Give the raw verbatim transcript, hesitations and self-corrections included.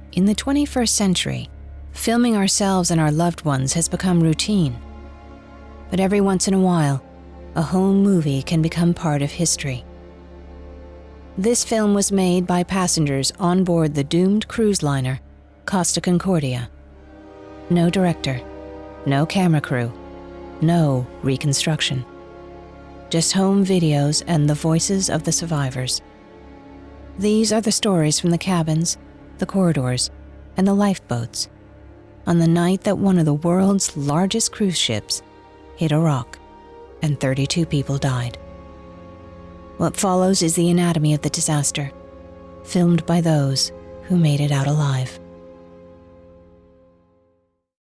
In the twenty-first century, filming ourselves and our loved ones has become routine. But every once in a while, a home movie can become part of history. This film was made by passengers on board the doomed cruise liner Costa Concordia. No director, no camera crew, no reconstruction. Just home videos and the voices of the survivors. These are the stories from the cabins, the corridors, and the lifeboats on the night that one of the world's largest cruise ships hit a rock and thirty-two people died. What follows is the anatomy of the disaster, filmed by those who made it out alive.